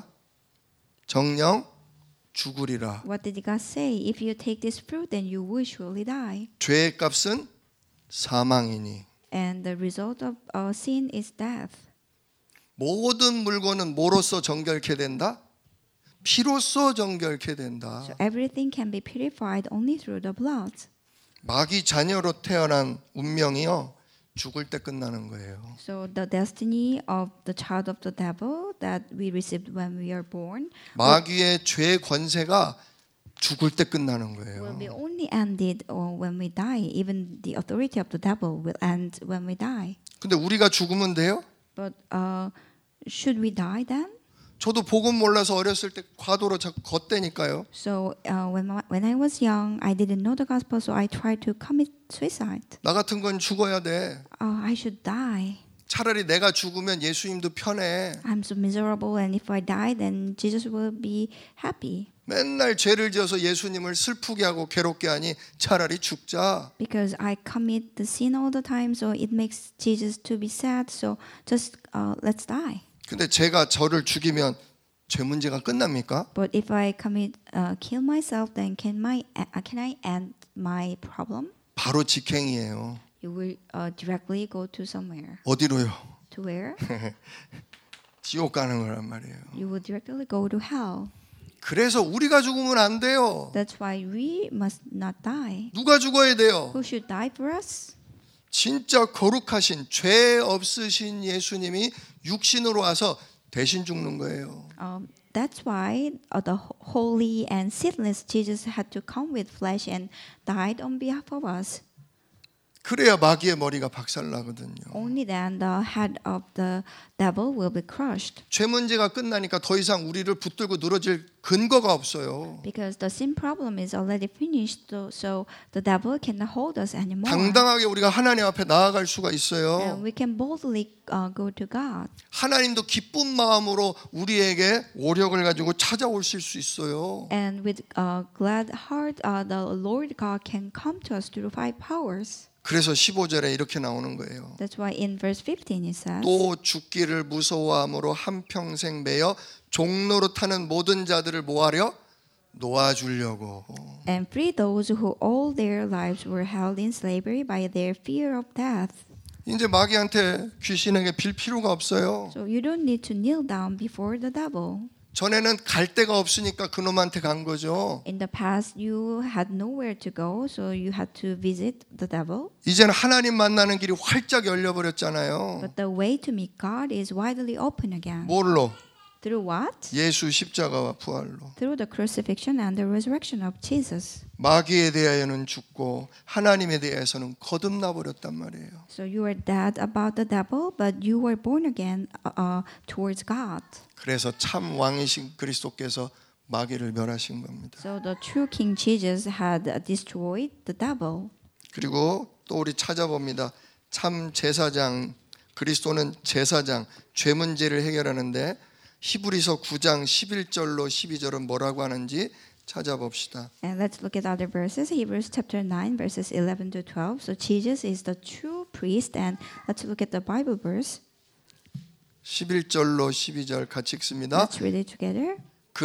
정령 죽으리라. What did God say? If you take this fruit, then you will surely die. 죄의 값은 사망이니. And the result of uh, sin is death. 모든 물건은 뭐로써 정결케 된다? 피로써 정결케 된다. So everything can be purified only through the blood. 마귀 자녀로 태어난 운명이요 죽을 때 끝나는 거예요. So the destiny of the child of the devil that we received when we are born 마귀의 죄 권세가 죽을 때 끝나는 will 거예요. be only ended or when we die. Even the authority of the devil will end when we die. 근데 우리가 죽으면 돼요? But uh, should we die then? 저도 복음 몰라서 어렸을 때 과도로 자꾸 걷대니까요. So uh, when my, when I was young, I didn't know the gospel, so I tried to commit suicide. 나 같은 건 죽어야 돼. Uh, I should die. 차라리 내가 죽으면 예수님도 편해. I'm so miserable, and if I die, then Jesus will be happy. 맨날 죄를 지어서 예수님을 슬프게 하고 괴롭게 하니 차라리 죽자. Because I commit the sin all the time, so it makes Jesus to be sad. So just uh, let's die. 근데 제가 저를 죽이면 죄 문제가 끝납니까? But if I commit uh, kill myself, then can my uh, can I end my problem? 바로 직행이에요. You will uh, directly go to somewhere. 어디로요? To where? 지옥 가는 거란 말이에요. You will directly go to hell. 그래서 우리가 죽으면 안 돼요. That's why we must not die. 누가 죽어야 돼요? Who should die for us? 진짜 거룩하신 죄 없으신 예수님이 육신으로 와서 대신 죽는 거예요. Um, that's why uh, the holy and sinless Jesus had to come with flesh and died on behalf of us. 그래야 마귀의 머리가 박살나거든요. Only then the head of the devil will be crushed. 죄 문제가 끝나니까 더 이상 우리를 붙들고 늘어질 근거가 없어요. Because the sin problem is already finished, so, so the devil cannot hold us anymore. 당당하게 우리가 하나님 앞에 나아갈 수가 And 있어요. we can boldly uh, go to God. 하나님도 기쁜 마음으로 우리에게 오력을 가지고 찾아오실 수 있어요. And with a glad heart, uh, the Lord God can come to us through five powers. 그래서 십오 절에 이렇게 나오는 거예요. That's why in verse fifteen it says, 또 죽기를 무서워함으로 한평생 매여 종로로 타는 모든 자들을 뭐하려? 놓아주려고. and free those who all their lives were held in slavery by their fear of death. 이제 마귀한테 귀신에게 빌 필요가 없어요. So you don't need to kneel down before the devil. 전에는 갈 데가 없으니까 그놈한테 간 거죠. In the past, you had nowhere to go, so you had to visit the devil. 이제는 하나님 만나는 길이 활짝 열려버렸잖아요. But the way to meet God is widely open again. 뭘로? Through what? 예수 십자가와 부활로. Through the crucifixion and the resurrection of Jesus. 마귀에 대하여는 죽고 하나님에 대해서는 거듭나 버렸단 말이에요. So you were dead about the devil, but you were born again uh, towards God. 그래서 참 왕이신 그리스도께서 마귀를 멸하신 겁니다. So the true King Jesus had destroyed the devil. 그리고 또 우리 찾아봅니다. 참 제사장 그리스도는 제사장 죄 문제를 해결하는데 히브리서 구 장 십일 절로 십이 절은 뭐라고 하는지 찾아봅시다. And let's look at other verses. Hebrews chapter nine, verses eleven to twelve. So Jesus is the true priest, and let's look at the Bible verse. 십일 절로 십이 절 같이 읽습니다. Let's read it together.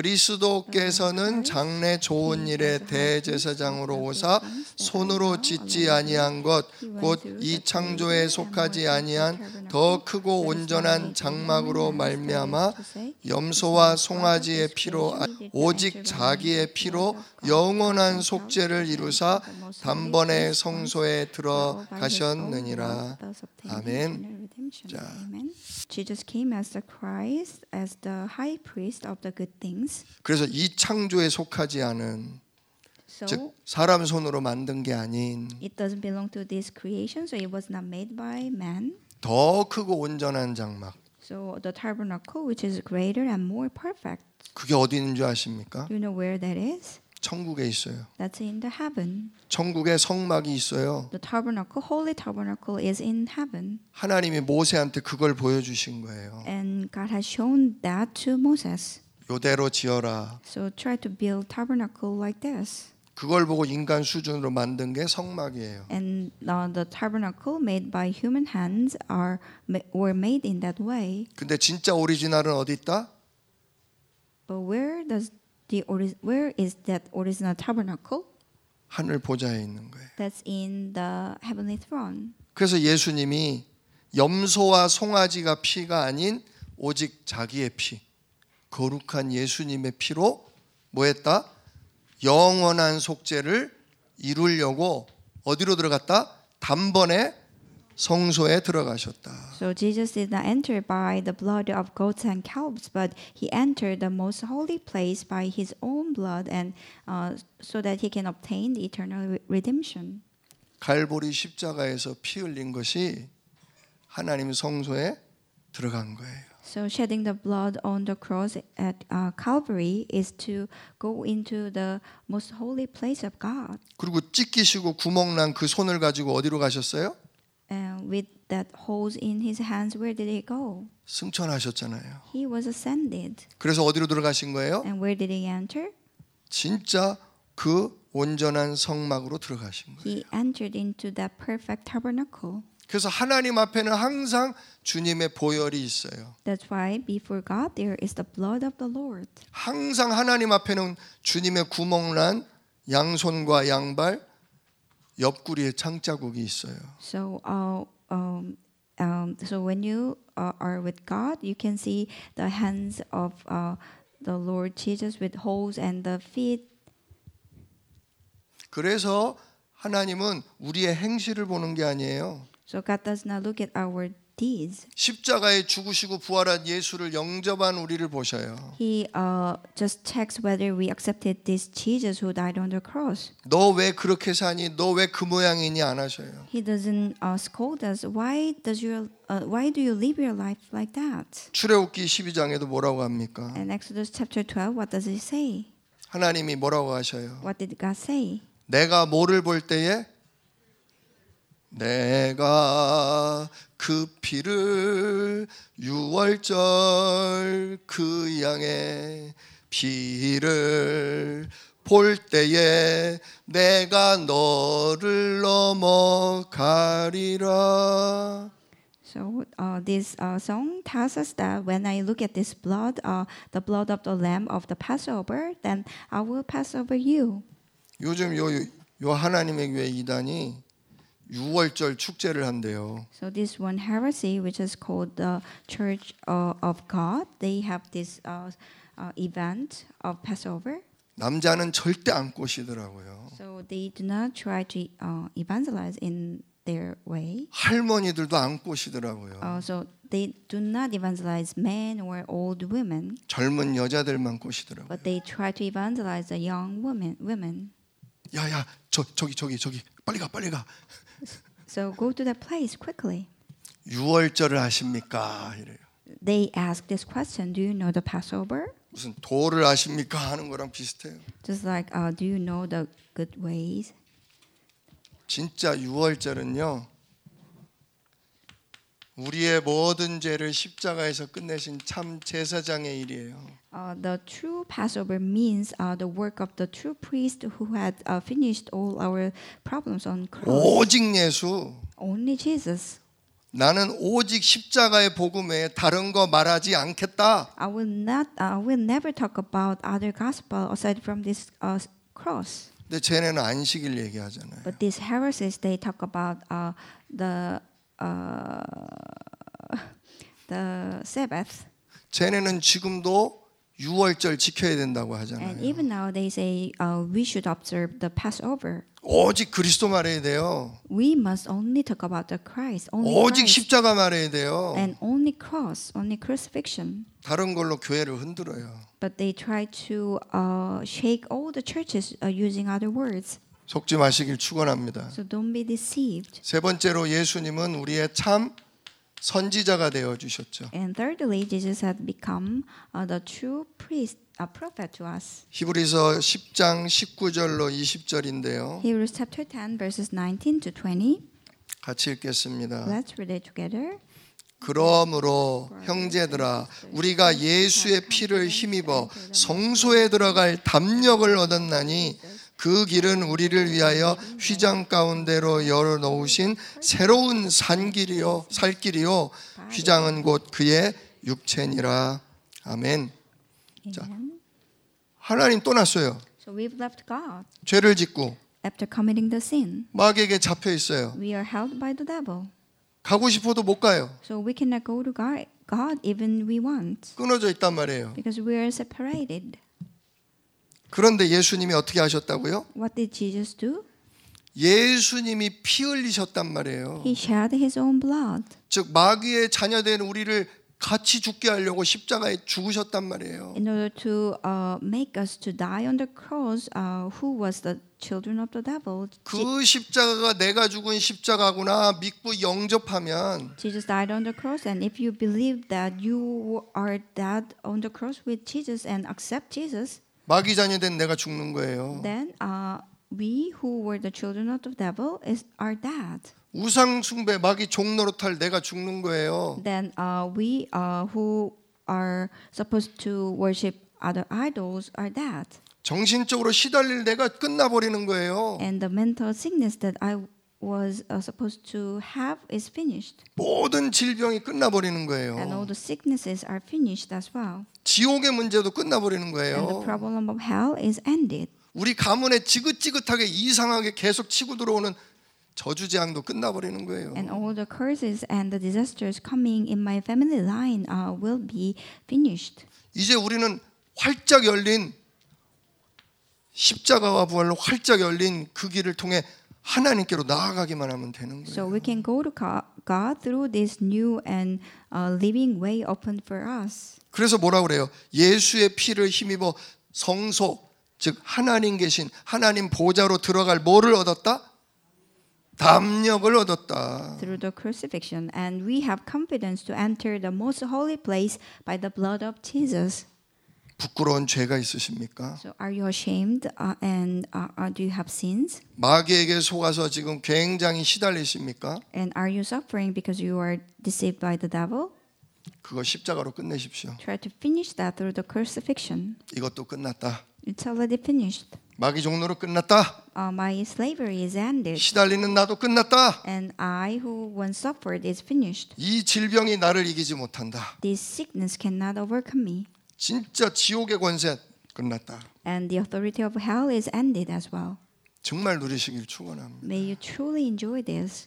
그리스도께서는 장래 좋은 일의 대제사장으로 오사 손으로 짓지 아니한 것 곧 이 창조에 속하지 아니한 더 크고 온전한 장막으로 말미암아 염소와 송아지의 피로 오직 자기의 피로 영원한 속죄를 이루사 단번에 성소에 들어가셨느니라. 아멘. 자. Jesus came as the Christ, as the high priest of the good things. 그래서 이 창조에 속하지 않은 So 즉 사람 손으로 만든 게 아닌 it doesn't belong to this creation, so it was not made by man. 더 크고 온전한 장막. So the tabernacle, which is greater and more perfect. 그게 어디 있는 줄 아십니까? You know where that is? 천국에 있어요. That's in the heaven. 천국에 성막이 있어요. The tabernacle, holy tabernacle, is in heaven. 하나님이 모세한테 그걸 보여주신 거예요. And God has shown that to Moses. 요대로 지어라. So try to build tabernacle like this. 그걸 보고 인간 수준으로 만든 게 성막이에요. And uh, the tabernacle made by human hands are were made in that way. 근데 진짜 오리지널은 어디 있다? But where does the ori- where is that original tabernacle? 하늘 보좌에 있는 거예요. That's in the heavenly throne. 그래서 예수님이 염소와 송아지가 피가 아닌 오직 자기의 피, 거룩한 예수님의 피로 뭐 했다? 영원한 속죄를 이루려고 어디로 들어갔다? 단번에 성소에 들어가셨다. So Jesus did not enter by the blood of goats and calves, but he entered the most holy place by his own blood, and uh, so that he can obtain the eternal redemption. 갈보리 십자가에서 피 흘린 것이 하나님 성소에 들어간 거예요. So shedding the blood on the cross at uh, Calvary is to go into the most holy place of God. 그리고 찢기시고 구멍난 그 손을 가지고 어디로 가셨어요? And with that holes in his hands, where did he go? 승천하셨잖아요. He was ascended. 그래서 어디로 들어가신 거예요? And where did he enter? 진짜 그 온전한 성막으로 들어가신 거예요. He entered into that perfect tabernacle. 그래서 하나님 앞에는 항상 주님의 보혈이 있어요. That's why before God there is the blood of the Lord. 항상 하나님 앞에는 주님의 구멍난 양손과 양발, 옆구리에 창자국이 있어요. So, uh, um, um, so when you uh, are with God, you can see the hands of uh, the Lord Jesus with holes and the feet. 그래서 하나님은 우리의 행실을 보는 게 아니에요. So God does not look at our deeds. 십자가에 죽으시고 부활한 예수를 영접한 우리를 보셔요. He uh, just checks whether we accepted this Jesus who died on the cross. 너 왜 그렇게 사니? 너 왜 그 모양이니? 안 하셔요. He doesn't uh, scold us. Why does your uh, Why do you live your life like that? 출애굽기 십이 장에도 뭐라고 합니까? In Exodus chapter twelve, what does it say? 하나님이 뭐라고 하셔요? What did God say? 내가 뭐를 볼 때에 내가 그 피를 유월절 그 양의 피를 볼 때에 내가 너를 넘어가리라. So uh, this uh, song tells us that when I look at this blood, uh, the blood of the Lamb of the Passover, then I will pass over you. 요즘 요, 요 하나님의 교회 이단이 유월절 축제를 한대요. So this one heresy, which is called the Church uh, of God, they have this uh, uh, event of Passover. 남자는 절대 안 꼬시더라고요. So they do not try to uh, evangelize in their way. 할머니들도 안 꼬시더라고요. Uh, so they do not evangelize men or old women, 젊은 여자들만 꼬시더라고요. but they try to evangelize the young women. Women. 야야 저 저기 저기 저기 빨리 가 빨리 가. So go to that place quickly. 유월절을 아십니까? 이래요. They ask this question: Do you know the Passover? 무슨 도를 아십니까? 하는 거랑 비슷해요. Just like, uh, do you know the good ways? 진짜 유월절은요. 우리의 모든 죄를 십자가에서 끝내신 참 제사장의 일이에요. Uh, the true Passover means uh, the work of the true priest who had uh, finished all our problems on cross. 오직 예수. Only Jesus. 나는 오직 십자가의 복음 외에 다른 거 말하지 않겠다. I will not. I will never talk about other gospel aside from this uh, cross. 근데 쟤네는 안식일 얘기하잖아요. But these heresies, they talk about uh, the uh, the Sabbath. 쟤네는 지금도 유월절 지켜야 된다고 And 하잖아요. even now they say uh, we should observe the Passover. 오직 그리스도 말해야 돼요. We must only talk about the Christ, only 오직 Christ, 십자가 말해야 돼요. and only cross, only crucifixion. 다른 걸로 교회를 흔들어요. But they try to uh, shake all the churches uh, using other words. 속지 마시길 축원합니다. So don't be deceived. 세 번째로 예수님은 우리의 참 선지자가 되어 주셨죠. And thirdly, Jesus had become uh, the true priest, a prophet to us. 히브리서 십 장 십구 절로 이십 절인데요. Hebrews chapter ten, verses nineteen to twenty. 같이 읽겠습니다. Let's read it together. 그러므로 형제들아 우리가 예수의 피를 힘입어 성소에 들어갈 담력을 얻었나니 그 길은 우리를 위하여 휘장 가운데로 열어 놓으신 새로운 산길이요 살길이요 휘장은 곧 그의 육체니라. 아멘. 자, Amen. 하나님 떠났어요. So we've left God 죄를 짓고 after committing the sin. 마귀에게 잡혀 있어요. We are held by the devil. 가고 싶어도 못 가요. So we cannot go to God, God even we want, 끊어져 있단 말이에요. because we are separated. 그런데 예수님이 어떻게 하셨다고요? What did Jesus do? 예수님이 피 흘리셨단 말이에요. He shed his own blood. 즉 마귀의 자녀된 우리를 같이 죽게 하려고 십자가에 죽으셨단 말이에요. In order to uh, make us to die on the cross, uh, who was the children of the devil. 그 십자가가 내가 죽은 십자가구나 믿고 영접하면 Jesus died on the cross, and if you believe that you are dead on the cross with Jesus and accept Jesus, 마귀 자녀 된 내가 죽는 거예요. then uh, we who were the children of the devil is are dead. 우상 숭배 마귀 종노릇할 내가 죽는 거예요. Then uh, we uh, who are supposed to worship other idols are dead. 정신적으로 시달릴 내가 끝나버리는 거예요. And the mental sickness that I was uh, supposed to have is finished. 모든 질병이 끝나버리는 And 거예요. all the sicknesses are finished as well. 지옥의 문제도 끝나버리는 And the 거예요. problem of hell is ended. 우리 가문에 지긋지긋하게 이상하게 계속 치고 들어오는 저주재앙도 끝나버리는 거예요. And all the curses and the disasters coming in my family line uh, will be finished. 이제 우리는 활짝 열린 십자가와 부활로 활짝 열린 그 길을 통해 하나님께로 나아가기만 하면 되는 So 거예요. we can go to God God through this new and uh, living way opened for us. 그래서 뭐라 그래요? 예수의 피를 힘입어 성소 즉 하나님 계신 하나님 보좌로 들어갈 뭐를 얻었다? 담력을 얻었다. Through the crucifixion, and we have confidence to enter the most holy place by the blood of Jesus. 부끄러운 죄가 있으십니까? So are you ashamed uh, and uh, uh, do you have sins? 마귀에게 속아서 지금 굉장히 시달리십니까? And are you suffering because you are deceived by the devil? 그거 십자가로 끝내십시오. Try to finish that through the crucifixion. 이것도 끝났다. It's already finished. 마귀 종로로 끝났다. Uh, my slavery is ended, 시달리는 나도 끝났다. and I who once suffered is finished. 이 질병이 나를 이기지 못한다. This sickness cannot overcome me, 진짜 지옥의 권세 끝났다. and the authority of hell is ended as well. 정말 누리시길 축원합니다. May you truly enjoy this.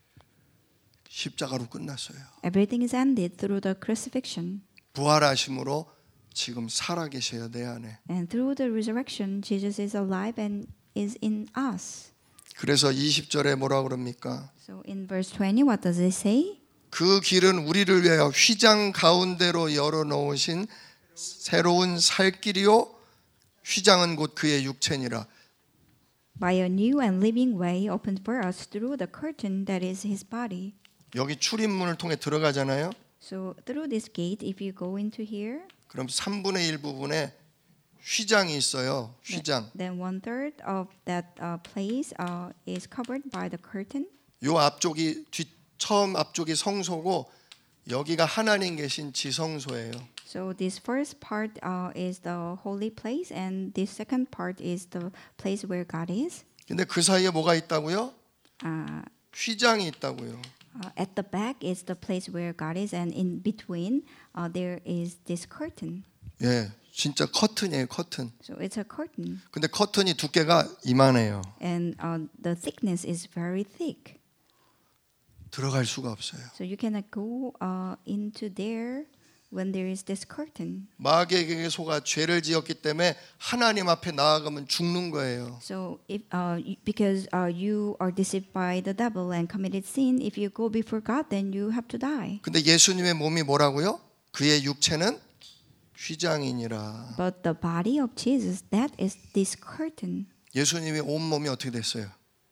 십자가로 끝났어요. Everything is ended through the crucifixion, 부활하심으로 지금 살아계셔요 내 안에. and through the resurrection, Jesus is alive and is in us. 그래서 이십 절에 뭐라 그럽니까? So in verse twenty, what does it say? 그 길은 우리를 위하여 휘장 가운데로 열어놓으신 새로운 살 길이요 휘장은 곧 그의 육체니라. By a new and living way opened for us through the curtain that is his body. 여기 출입문을 통해 들어가잖아요. So through this gate, if you go into here, 그럼 삼분의 일 부분에 휘장이 있어요. 휘장. then one third of that uh, place uh, is covered by the curtain. 요 앞쪽이 뒤 처음 앞쪽이 성소고 여기가 하나님 계신 지성소예요. So this first part uh, is the holy place, and this second part is the place where God is. 근데 그 사이에 뭐가 있다고요? Uh, 휘장이 있다고요. uh, at the back is the place where God is, and in between uh, there is this curtain. 예, 진짜 커튼이에요, 커튼. So it's a curtain, 근데 커튼이 두께가 이만해요. and uh, the thickness is very thick. 들어갈 수가 없어요. So you cannot go uh, into there when there is this curtain. 마귀에게 속아 죄를 지었기 때문에 하나님 앞에 나아가면 죽는 거예요. So if uh, y- because uh, you are deceived by the devil and committed sin, if you go before God, then you have to die. 근데 예수님의 몸이 뭐라고요? 그의 육체는 휘장이니라. But the body of Jesus, that is this curtain. 예수님의 온 몸이 어떻게 됐어요?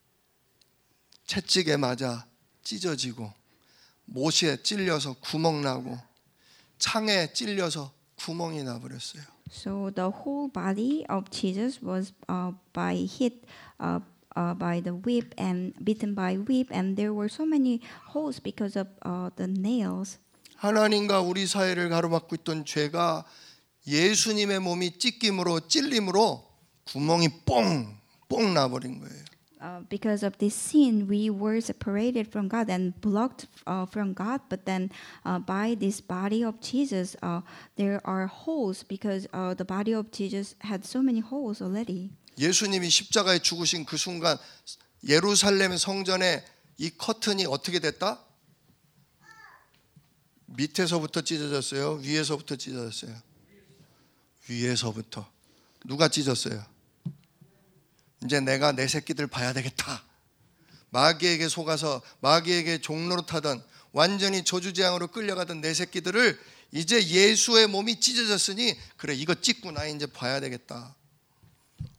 채찍에 맞아 찢어지고 못에 찔려서 구멍 나고 창에 찔려서 구멍이 나버렸어요. So the whole body of Jesus was uh, by hit uh, uh, by the whip and beaten by whip, and there were so many holes because of uh, the nails. 하나님과 우리 사이를 가로막고 있던 죄가 예수님의 몸이 찢김으로 찔림으로 구멍이 뽕뽕 나버린 거예요. Uh, because of this sin, we were separated from God and blocked uh, from God. But then, uh, by this body of Jesus, uh, there are holes because uh, the body of Jesus had so many holes already. 예수님이 십자가에 죽으신 그 순간 예루살렘 성전에 이 커튼이 어떻게 됐다? 밑에서부터 찢어졌어요? 위에서부터 찢어졌어요? 위에서부터. 누가 찢었어요? 이제 내가 내 새끼들 봐야 되겠다. 마귀에게 속아서 마귀에게 종노릇하던 완전히 저주재앙으로 끌려가던 내 새끼들을 이제 예수의 몸이 찢어졌으니 그래 이거 찢고 나 이제 봐야 되겠다.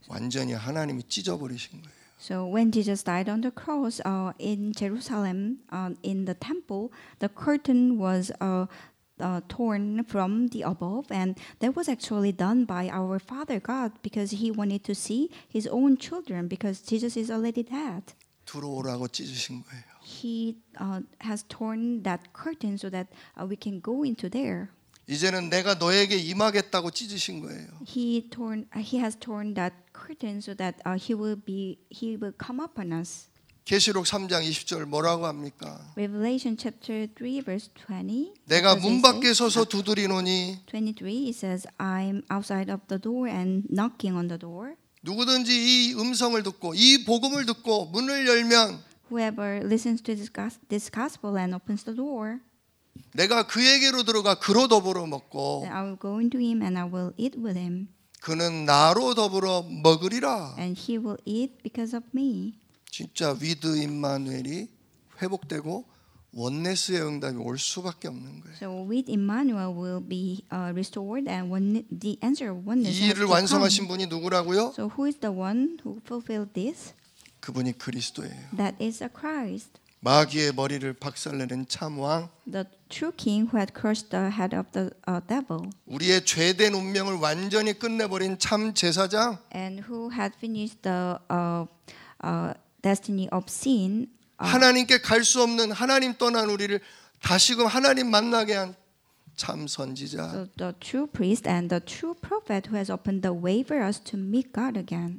완전히 하나님이 찢어버리신 거예요. So when Jesus died on the cross uh, in Jerusalem, uh, in the temple, the curtain was uh, uh, torn from the above, and that was actually done by our Father God because He wanted to see His own children because Jesus is already dead. 들어오라고 찢으신 거예요. He uh, has torn that curtain so that uh, we can go into there. 이제는 내가 너에게 임하겠다고 찢으신 거예요. He torn. Uh, he has torn that curtain so that uh, he will be. He will come upon us. 계시록 삼 장 이십 절 뭐라고 합니까? Revelation chapter three verse twenty. 내가 what does 문 it 밖에 say? 서서 두드리노니 twenty-three. It says, "I'm outside of the door and knocking on the door. 누구든지 이 음성을 듣고 이 복음을 듣고 문을 열면 Whoever listens to this, gos- this gospel and opens the door, 내가 그에게로 들어가 그로 더불어 먹고 then I will go into him and I will eat with him, 그는 나로 더불어 먹으리라." and he will eat because of me." 진짜 위드 임마누엘이 회복되고 원네스의 응답이 올 수밖에 없는 거예요. So with Emmanuel will be uh, restored, and one, the answer of oneness 이 has 일을 to 완성하신 come. 분이 누구라고요? So who is the one who fulfilled this? 그분이 그리스도예요. That is a Christ, 마귀의 머리를 박살내는 참왕, the true King who had crushed the head of the uh, devil, 우리의 죄된 운명을 완전히 끝내버린 참 제사장, and who had finished the uh, uh, destiny of sin. Uh, 하나님께 갈 수 없는 하나님 떠난 우리를 다시금 하나님 만나게 한 참 선지자. So the true priest and the true prophet who has opened the way for us to meet God again.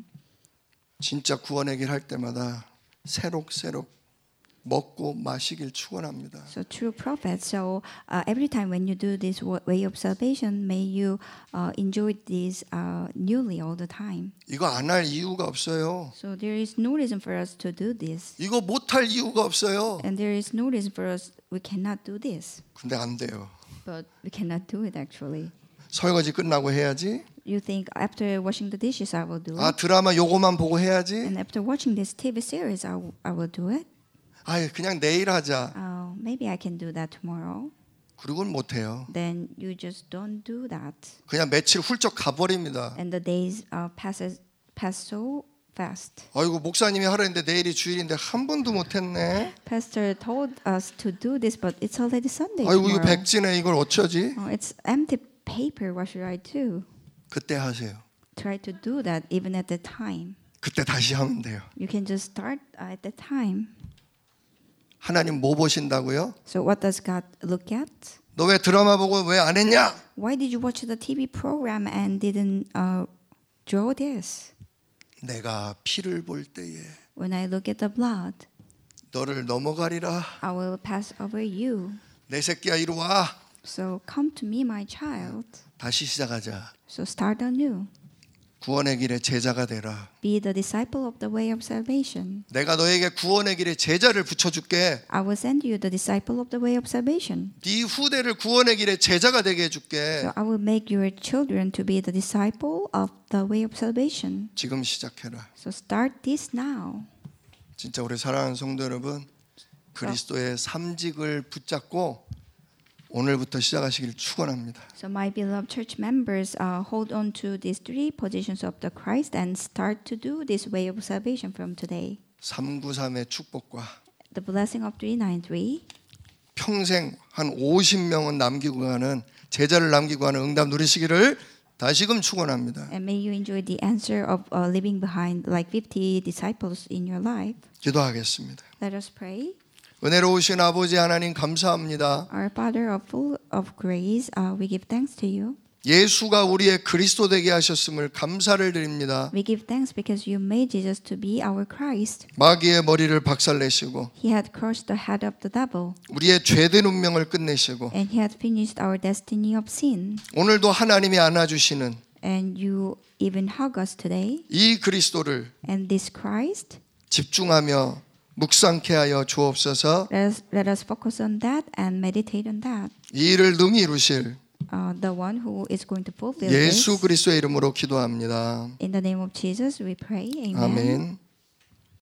진짜 구원의 길 할 때마다 새록새록 먹고 마시길 축원합니다. So true prophet. So uh, every time when you do this wa- way of salvation, may you uh, enjoy this uh, newly all the time. 이거 안 할 이유가 없어요. So there is no reason for us to do this, 이거 못 할 이유가 없어요. and there is no reason for us we cannot do this. 근데 안 돼요. But we cannot do it actually. 설거지 끝나고 해야지. You think after washing the dishes I will do 아 it, 드라마 요거만 보고 해야지. and after watching this T V series I, w- I will do it. 아 그냥 내일 하자. Oh, maybe I can do that tomorrow. 그러고는 못 해요. Then you just don't do that, 그냥 며칠 훌쩍 가버립니다. and the days uh, passes pass so fast. 아이고 목사님이 하라는데 내일이 주일인데 한 번도 못 했네. Pastor told us to do this, but it's already Sunday 아이고 이거 tomorrow. 백지네. 이걸 어쩌지? Oh, it's empty paper. What should I do? 그때 하세요. Try to do that even at the time. 그때 다시 하면 돼요. You can just start uh, at the time. 하나님 뭐 보신다고요? So what does God look at? 너 왜 드라마 보고 왜 안 했냐? Why did you watch the T V program and didn't uh, draw this? 내가 피를 볼 때에 When I look at the blood, 너를 넘어가리라. I will pass over you. 내 새끼야 이리 와. So come to me, my child. 다시 시작하자. So start anew. 구원의 길에 제자가 되라. Be the disciple of the way of salvation. 내가 너에게 구원의 길에 제자를 붙여줄게. I will send you the disciple of the way of salvation. 네 후대를 구원의 길에 제자가 되게 해줄게. So I will make your children to be the disciple of the way of salvation. 지금 시작해라. So start this now. 진짜 우리 사랑하는 성도 여러분, 그리스도의 삼직을 붙잡고 오늘부터 시작하시길 축원합니다. So my beloved church members, uh, hold on to these three positions of the Christ and start to do this way of salvation from today. 삼구삼의 축복과 The blessing of three ninety-three. 평생 한 오십 명은 남기고 가는 제자를 남기고 가는 응답 누리시기를 다시금 축원합니다. And may you enjoy the answer of uh, leaving behind like fifty disciples in your life. 기도하겠습니다. Let us pray. 은혜로우신 아버지 하나님 감사합니다. Our Father of full of grace, uh, we give thanks to you. 예수가 우리의 그리스도 되게 하셨음을 감사를 드립니다. We give thanks because you made Jesus to be our Christ. 마귀의 머리를 박살내시고 He had crushed the head of the devil, 우리의 죄된 운명을 끝내시고 and he had finished our destiny of sin. 오늘도 하나님이 안아주시는 And you even hug us today. 이 그리스도를 And this Christ, 집중하며 묵상케 하여 주옵소서. let us, let us focus on that and meditate on that. 이 일을 능히 이루실 Uh, the one who is going to fulfill 예수 this. 그리스도의 이름으로 기도합니다. In the name of Jesus, we pray. Amen. 아멘.